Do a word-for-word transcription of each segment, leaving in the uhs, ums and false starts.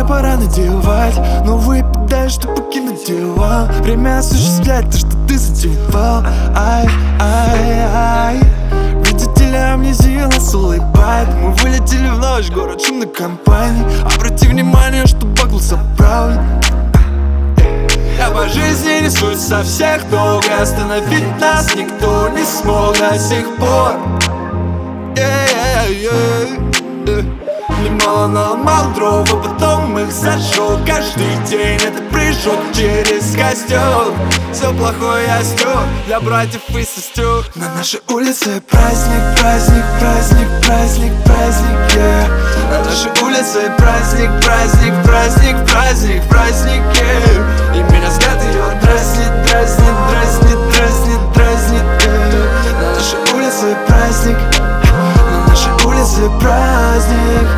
пора надевать новые педали, чтобы покинуть дела. Время осуществлять то, что ты затевал. Ай, ай, ай. Видите ли, амнезия нас улыбает. Мы вылетели в ночь, город шумной компании. Обрати внимание, что багл заправлен. Я по жизни несусь со всех ног, и остановить нас никто не смог до сих пор. Yeah, yeah, yeah. Немало наломал дров, а потом их зажег. Каждый день это прыжок через костер. Все плохое я стер для братьев и сестер. На нашей улице праздник, праздник, праздник, праздник, праздник, yeah. На нашей улице праздник, праздник, праздник, праздник, праздник, yeah. И меня взгляд ее дразнит, дразнит, дразнит, дразнит, дразнит, yeah. На нашей улице праздник, на нашей улице праздник.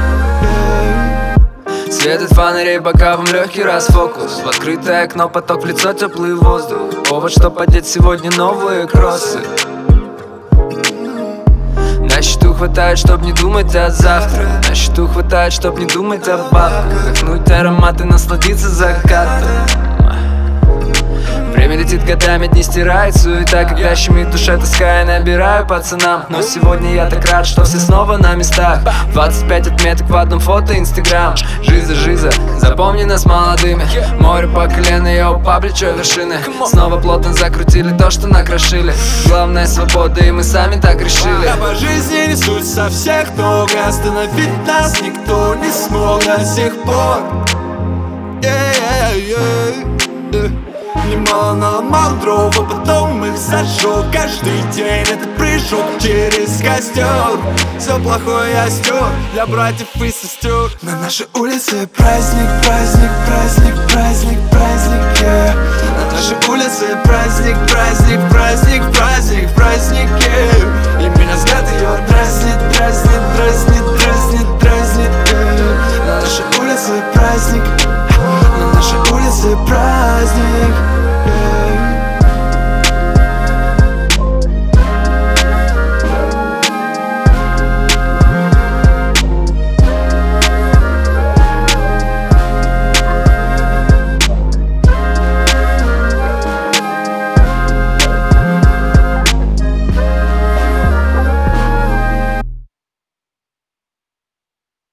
Светят фонарей боковым легкий расфокус. В открытое окно поток в лицо, теплый воздух. Повод, что подеть сегодня новые кроссы. На счету хватает, чтоб не думать о завтра. На счету хватает, чтоб не думать о бабках. Вдохнуть аромат и насладиться закатом. Время летит годами, дни стирает суета. Когда щемит душа тоска, я набираю пацанам. Но сегодня я так рад, что все снова на местах. Двадцать пять отметок в одном фото инстаграм. Жиза, жиза, запомни нас молодыми. Море по колено, йоу, по плечо вершины. Снова плотно закрутили то, что накрошили. Главная свобода, и мы сами так решили. Я по жизни несусь со всех ног, и остановить нас никто не смог до сих пор. Yeah, yeah, yeah. Немало наломал дров, а потом их зажег. Каждый день это прыжок через костер. Все плохое я стер для братьев и сестер. На нашей улице праздник, праздник, праздник, праздник, праздник, yeah. На нашей улице праздник, праздник, праздник, праздник, праздник, yeah. И меня взгляд ее дразнит, дразнит, дразнит, дразнит, дразнит, yeah. На нашей улице праздник, на нашей улице праздник.